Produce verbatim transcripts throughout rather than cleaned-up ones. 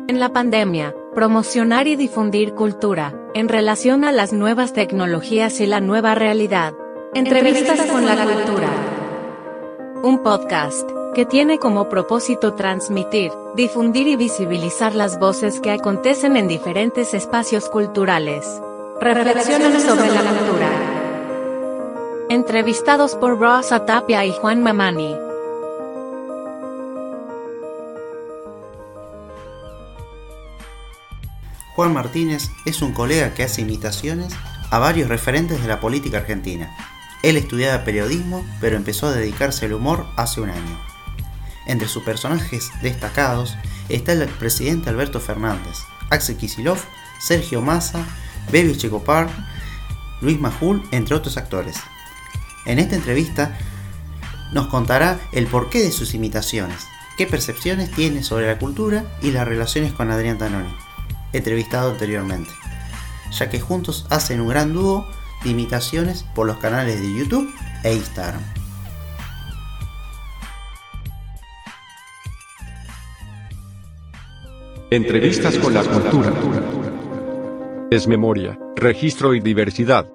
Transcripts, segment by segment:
En la pandemia, promocionar y difundir cultura, en relación a las nuevas tecnologías y la nueva realidad. Entrevistas con la cultura. Un podcast que tiene como propósito transmitir, difundir y visibilizar las voces que acontecen en diferentes espacios culturales. Reflexionan sobre la cultura. Entrevistados por Rosa Tapia y Juan Mamani. Juan Martínez es un colega que hace imitaciones a varios referentes de la política argentina. Él estudiaba periodismo, pero empezó a dedicarse al humor hace un año. Entre sus personajes destacados está el presidente Alberto Fernández, Axel Kicillof, Sergio Massa, Baby Checopar, Luis Majul, entre otros actores. En esta entrevista nos contará el porqué de sus imitaciones, qué percepciones tiene sobre la cultura y las relaciones con Adrián Tanoni, entrevistado anteriormente, ya que juntos hacen un gran dúo de imitaciones por los canales de YouTube e Instagram. Entrevistas con la cultura. Es memoria, registro y diversidad.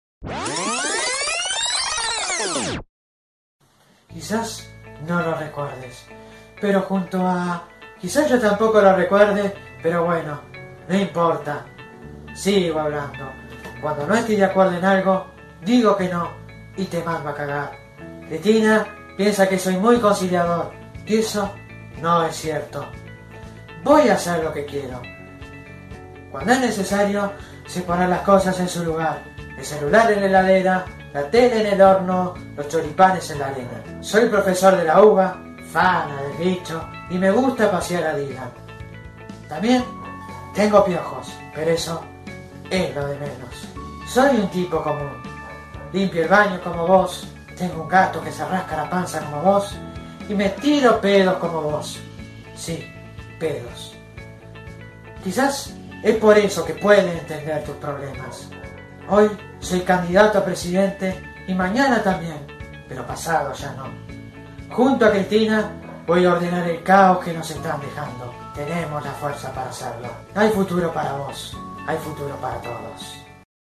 Quizás no lo recuerdes, pero junto a... Quizás yo tampoco lo recuerde, pero bueno, no importa. Sigo hablando. Cuando no estoy de acuerdo en algo, digo que no y te mando a cagar. Cristina piensa que soy muy conciliador, y eso no es cierto. Voy a hacer lo que quiero. Cuando es necesario, sé poner las cosas en su lugar. El celular en la heladera, la tele en el horno, los choripanes en la arena. Soy profesor de la uva, fana del bicho, y me gusta pasear a Dylan. También tengo piojos, pero eso es lo de menos. Soy un tipo común. Limpio el baño como vos, tengo un gato que se rasca la panza como vos, y me tiro pedos como vos. Sí, pedos. Quizás es por eso que pueden entender tus problemas. Hoy soy candidato a presidente y mañana también, pero pasado ya no. Junto a Cristina voy a ordenar el caos que nos están dejando. Tenemos la fuerza para hacerlo. Hay futuro para vos, hay futuro para todos.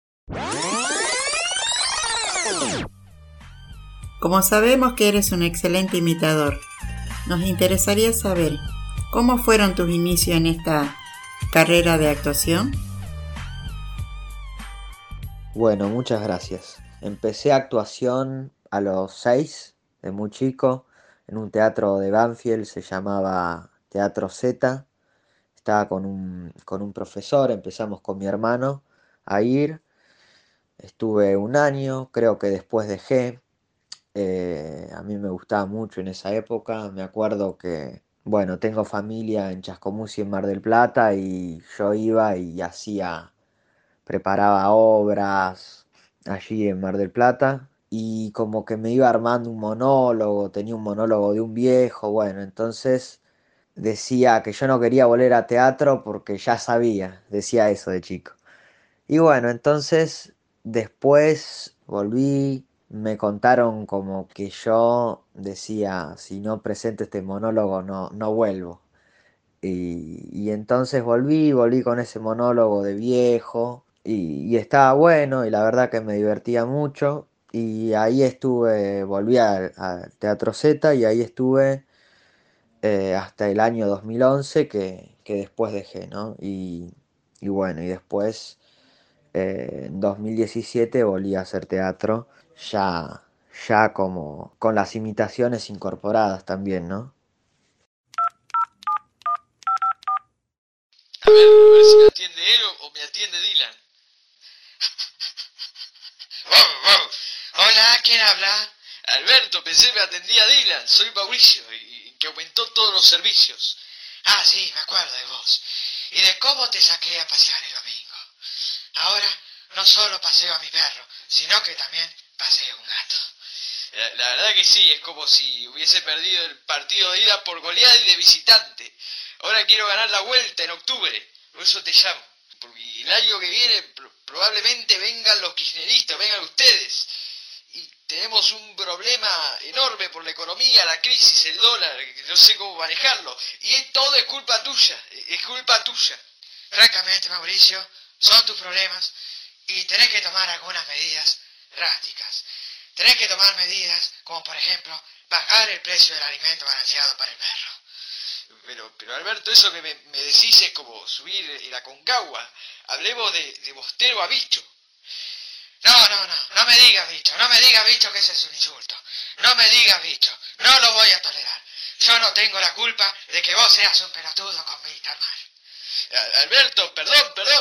Como sabemos que eres un excelente imitador, nos interesaría saber cómo fueron tus inicios en esta carrera de actuación. Bueno, muchas gracias. Empecé actuación a los seis, de muy chico, en un teatro de Banfield, se llamaba Teatro Z. Estaba con un, con un profesor, empezamos con mi hermano a ir. Estuve un año, creo que después dejé. Eh, a mí me gustaba mucho en esa época. Me acuerdo que, bueno, tengo familia en Chascomús y en Mar del Plata y yo iba y hacía, preparaba obras allí en Mar del Plata y como que me iba armando un monólogo, tenía un monólogo de un viejo, bueno, entonces decía que yo no quería volver a teatro porque ya sabía, decía eso de chico. Y bueno, entonces después volví, me contaron como que yo decía, si no presento este monólogo no, no vuelvo. Y, y entonces volví, volví con ese monólogo de viejo y, y estaba bueno y la verdad que me divertía mucho. Y ahí estuve, volví al al Teatro Z y ahí estuve eh, hasta el año dos mil once que, que después dejé, ¿no? Y, y bueno, y después eh, en dos mil diecisiete volví a hacer teatro, ya, ya como con las imitaciones incorporadas también, ¿no? A ver, a ver si me atiende él o, o me atiende Dylan. Wow, wow. Hola, ¿quién habla? Alberto, pensé que me atendía Dylan. Soy Mauricio y, y que aumentó todos los servicios. Ah, sí, me acuerdo de vos. Y de cómo te saqué a pasear el domingo. Ahora no solo paseo a mi perro, sino que también paseo un gato. La, la verdad que sí, es como si hubiese perdido el partido de ida por goleada y de visitante. Ahora quiero ganar la vuelta en octubre, por eso te llamo. Porque el año que viene pro- probablemente vengan los kirchneristas, vengan ustedes. Y tenemos un problema enorme por la economía, la crisis, el dólar, no sé cómo manejarlo. Y todo es culpa tuya, es culpa tuya. Francamente, Mauricio, son tus problemas y tenés que tomar algunas medidas drásticas. Tenés que tomar medidas como, por ejemplo, bajar el precio del alimento balanceado para el perro. Pero, pero Alberto, eso que me, me decís es como subir la Concagua. Hablemos de, de bostero a bicho. No, no, no, no me digas bicho, no me digas bicho que ese es un insulto. No me digas bicho, no lo voy a tolerar. Yo no tengo la culpa de que vos seas un pelotudo con mi mal. Alberto, perdón, perdón.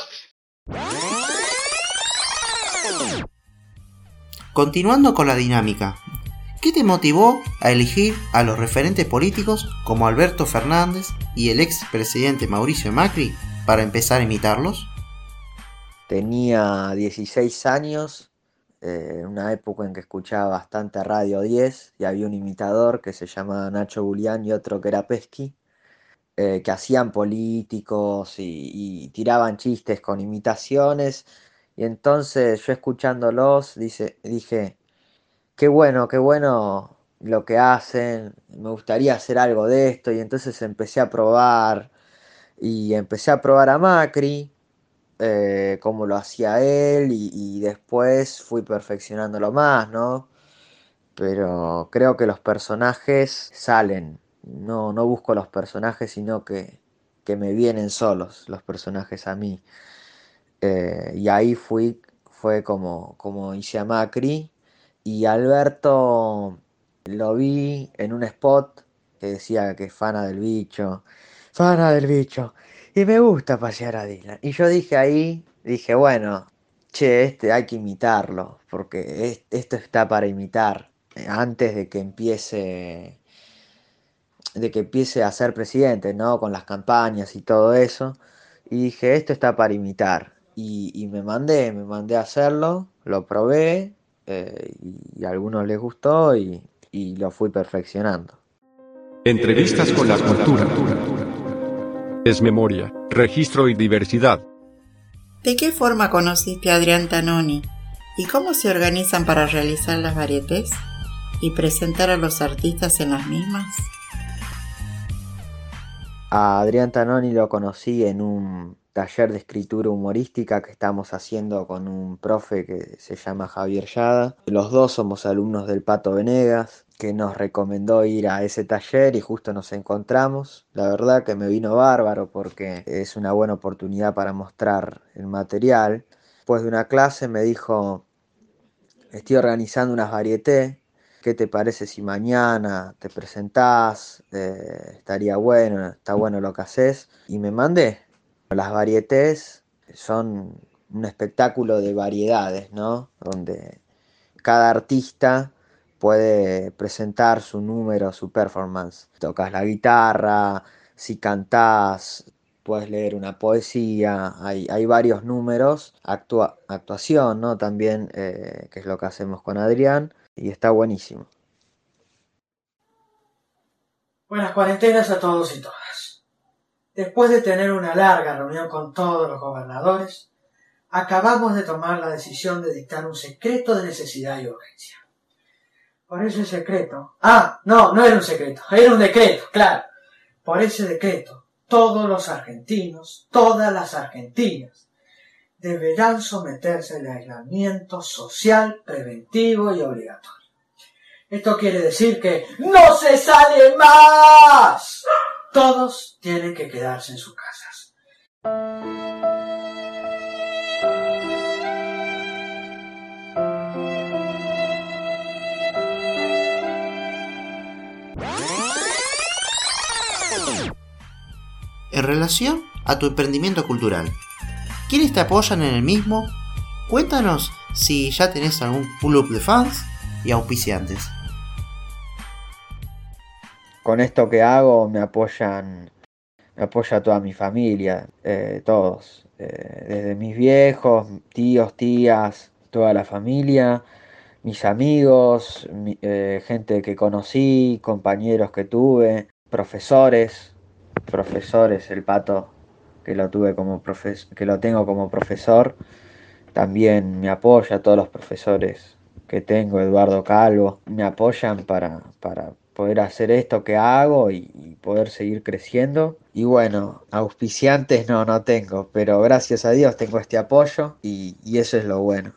Continuando con la dinámica, ¿qué te motivó a elegir a los referentes políticos como Alberto Fernández y el ex presidente Mauricio Macri para empezar a imitarlos? Tenía dieciséis años, en eh, una época en que escuchaba bastante Radio diez y había un imitador que se llamaba Nacho Julián y otro que era Pesky, eh, que hacían políticos y, y tiraban chistes con imitaciones. Y entonces yo escuchándolos dice, dije, qué bueno, qué bueno lo que hacen, me gustaría hacer algo de esto. Y entonces empecé a probar y empecé a probar a Macri, eh, cómo lo hacía él y, y después fui perfeccionándolo más, ¿no? Pero creo que los personajes salen, no, no busco los personajes, sino que, que me vienen solos los personajes a mí. Eh, y ahí fui, fue como, como hice a Macri. Y Alberto lo vi en un spot que decía que es fana del bicho, fana del bicho, y me gusta pasear a Dylan. Y yo dije ahí, dije, bueno, che, este hay que imitarlo, porque es, esto está para imitar, eh, antes de que empiece, de que empiece a ser presidente, ¿no? Con las campañas y todo eso. Y dije, esto está para imitar. Y, y me mandé, me mandé a hacerlo, lo probé, eh, y, y a algunos les gustó y, y lo fui perfeccionando. Entrevistas con la cultura. Es memoria, registro y diversidad. ¿De qué forma conociste a Adrián Tanoni? ¿Y cómo se organizan para realizar las varietés y presentar a los artistas en las mismas? A Adrián Tanoni lo conocí en un taller de escritura humorística que estamos haciendo con un profe que se llama Javier Yada. Los dos somos alumnos del Pato Venegas, que nos recomendó ir a ese taller y justo nos encontramos. La verdad que me vino bárbaro porque es una buena oportunidad para mostrar el material. Después de una clase me dijo, estoy organizando unas varietés, ¿qué te parece si mañana te presentás? Eh, estaría bueno, está bueno lo que haces. Y me mandé. Las varietés son un espectáculo de variedades, ¿no? Donde cada artista puede presentar su número, su performance. Tocas la guitarra, si cantás, puedes leer una poesía, hay, hay varios números, actua, actuación, ¿no? También, eh, que es lo que hacemos con Adrián, y está buenísimo. Buenas cuarentenas a todos y todas. Después de tener una larga reunión con todos los gobernadores, acabamos de tomar la decisión de dictar un secreto de necesidad y urgencia. Por ese secreto... Ah, no, no era un secreto, era un decreto, claro. Por ese decreto, todos los argentinos, todas las argentinas, deberán someterse al aislamiento social, preventivo y obligatorio. Esto quiere decir que ¡no se sale más! Todos tienen que quedarse en sus casas. En relación a tu emprendimiento cultural, ¿quiénes te apoyan en el mismo? Cuéntanos si ya tenés algún club de fans y auspiciantes. Con esto que hago me apoyan, me apoya toda mi familia, eh, todos, eh, desde mis viejos, tíos, tías, toda la familia, mis amigos, mi, eh, gente que conocí, compañeros que tuve, profesores, profesores, el Pato, que lo tuve como profes- que lo tengo como profesor, también me apoya, todos los profesores que tengo, Eduardo Calvo, me apoyan para, para poder hacer esto que hago y, y poder seguir creciendo. Y bueno, auspiciantes no, no tengo, pero gracias a Dios tengo este apoyo y, y eso es lo bueno.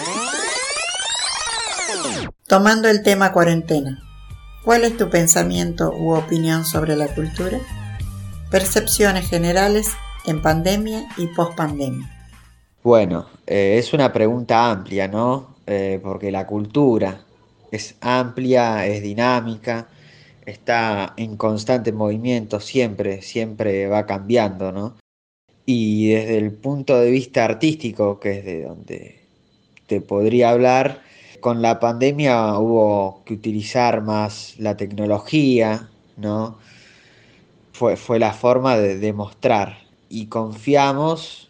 Tomando el tema cuarentena, ¿cuál es tu pensamiento u opinión sobre la cultura? Percepciones generales en pandemia y pospandemia. Bueno, eh, es una pregunta amplia, ¿no? Eh, porque la cultura es amplia, es dinámica, está en constante movimiento, siempre, siempre va cambiando, ¿no? Y desde el punto de vista artístico, que es de donde te podría hablar, con la pandemia hubo que utilizar más la tecnología, ¿no? Fue, fue la forma de demostrar y confiamos,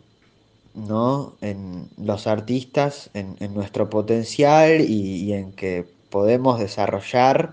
¿no?, en los artistas, en, en nuestro potencial y, y en que podemos desarrollar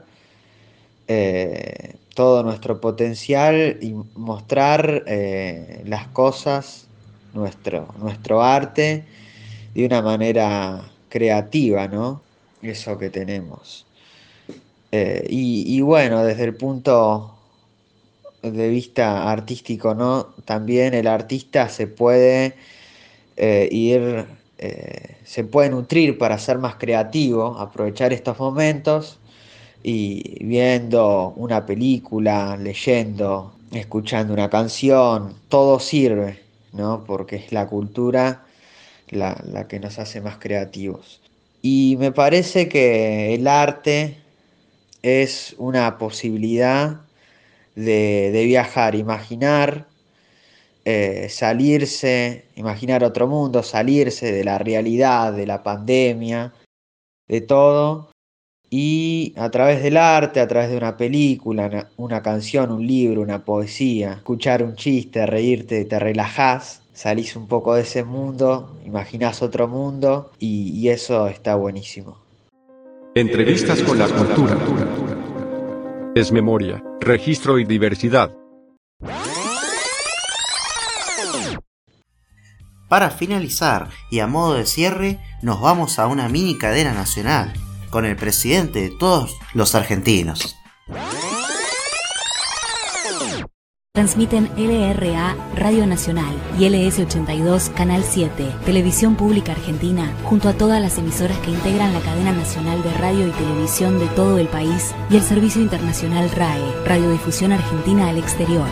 eh, todo nuestro potencial y mostrar eh, las cosas, nuestro, nuestro arte de una manera creativa, ¿no? Eso que tenemos. Eh, y, y bueno, desde el punto de vista artístico, ¿no? También el artista se puede eh, ir, eh, se puede nutrir para ser más creativo, aprovechar estos momentos y viendo una película, leyendo, escuchando una canción, todo sirve, ¿no? Porque es la cultura la, la que nos hace más creativos. Y me parece que el arte es una posibilidad de, de viajar, imaginar, eh, salirse, imaginar otro mundo, salirse de la realidad, de la pandemia, de todo, y a través del arte, a través de una película, una, una canción, un libro, una poesía, escuchar un chiste, reírte, te relajás, salís un poco de ese mundo, imaginás otro mundo, y, y eso está buenísimo. Entrevistas con la cultura. Es memoria, registro y diversidad. Para finalizar y a modo de cierre, nos vamos a una mini cadena nacional, con el presidente de todos los argentinos. Transmiten L R A Radio Nacional y L S ochenta y dos Canal siete, Televisión Pública Argentina, junto a todas las emisoras que integran la cadena nacional de radio y televisión de todo el país y el servicio internacional R A E, Radiodifusión Argentina al Exterior.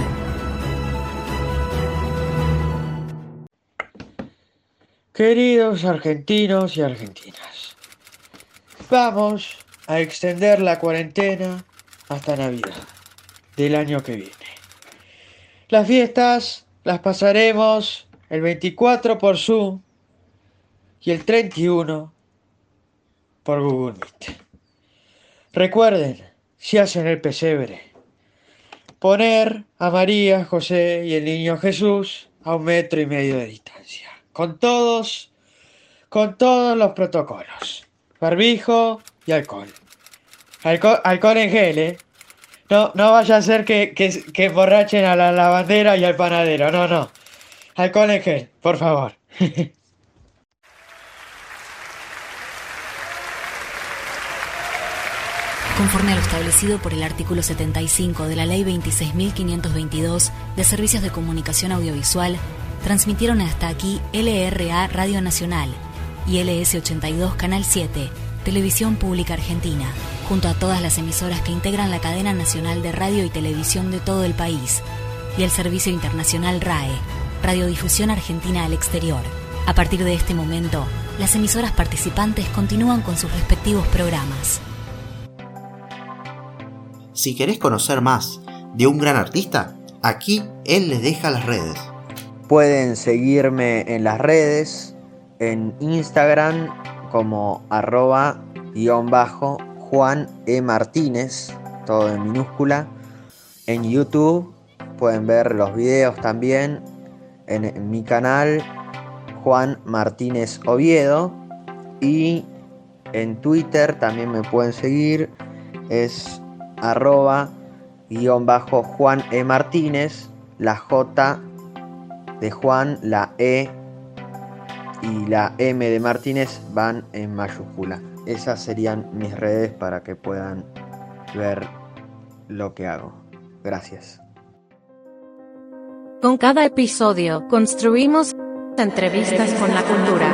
Queridos argentinos y argentinas, vamos a extender la cuarentena hasta Navidad del año que viene. Las fiestas las pasaremos el veinticuatro por Zoom y el treinta y uno por Google Meet. Recuerden, si hacen el pesebre, poner a María, José y el niño Jesús a un metro y medio de distancia. Con todos, con todos los protocolos. Barbijo y alcohol. Alcohol, alcohol en gel, ¿eh? No, no vaya a ser que, que, que emborrachen a la lavandera y al panadero. No, no. Alcohol en gel, por favor. Conforme a lo establecido por el artículo setenta y cinco de la Ley veintiséis mil quinientos veintidós de Servicios de Comunicación Audiovisual, transmitieron hasta aquí L R A Radio Nacional y L S ochenta y dos Canal siete, Televisión Pública Argentina, junto a todas las emisoras que integran la cadena nacional de radio y televisión de todo el país, y el servicio internacional R A E, Radiodifusión Argentina al Exterior. A partir de este momento, las emisoras participantes continúan con sus respectivos programas. Si querés conocer más de un gran artista, aquí él les deja las redes. Pueden seguirme en las redes, en Instagram como arroba guión bajo Juan E. Martínez, todo en minúscula. En YouTube pueden ver los videos también en, en mi canal Juan Martínez Oviedo, y en Twitter también me pueden seguir, es arroba guión bajo Juan E. Martínez, la J de Juan, la E y la M de Martínez van en mayúscula. esas serían mis redes para que puedan ver lo que hago. Gracias. Con cada episodio construimos entrevistas con la cultura.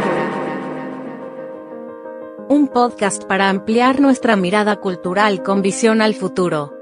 Un podcast para ampliar nuestra mirada cultural con visión al futuro.